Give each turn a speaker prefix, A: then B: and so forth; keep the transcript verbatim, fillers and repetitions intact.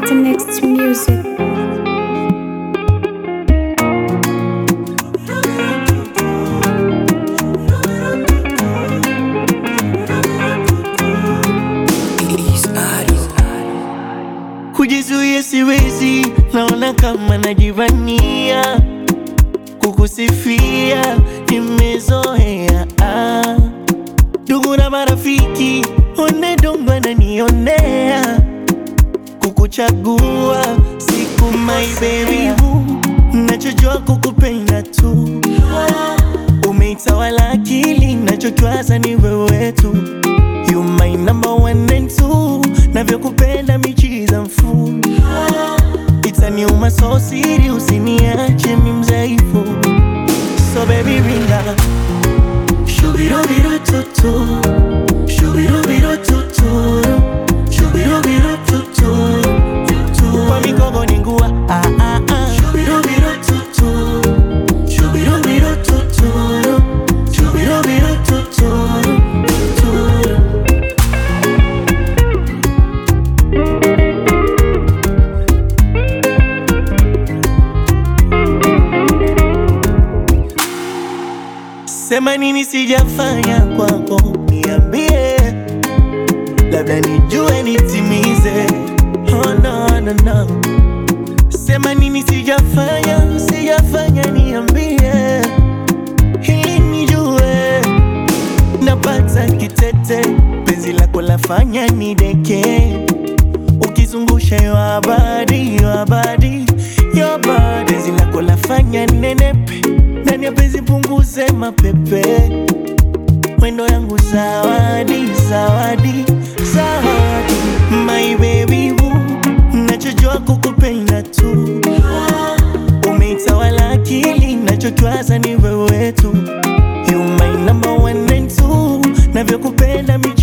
A: Master Next Music.
B: Kujizuia siwezi, naona kama najivania. Kukusifia nimezoea, ah. Ndugu na marafiki one dongo wananionea. Kukuchagua siku my baby boo, nachojua kukupenda tu. Umeitawala akili, nachotwaza ni wewe tu. You my number one and two, navyokupenda michiza mfu. Itaniuma so siri, usiniache mi mzaifu. So baby ringa Shubirubiru tutu, shubirubiru tutu, shubirubiru tutu, tutu. Kwa mikogo ningua, ah ah ah. Shubirubiru tutu, shubirubiru tutu, shubirubiru tutu, tutu. Sema nini sijafanya kwako, niambie, labda nijue nitimize. Oh no no no. Sema nini sijafanya, sijafanya niambie, hili nijue. Napata kitete, penzi lako lafanya nideke. Ukizungusha yo habari, yo habari, yo habari. Penzi lako lafanya nenepe, ndani ya penzi punguze mapepe. Mwendo yangu zawadi, zawadi, zawadi. My baby boo, nachojua kukupenda tu. Umeitawala akili, nachotwaza ni wewe tu. You my number one and two, navyokupenda mi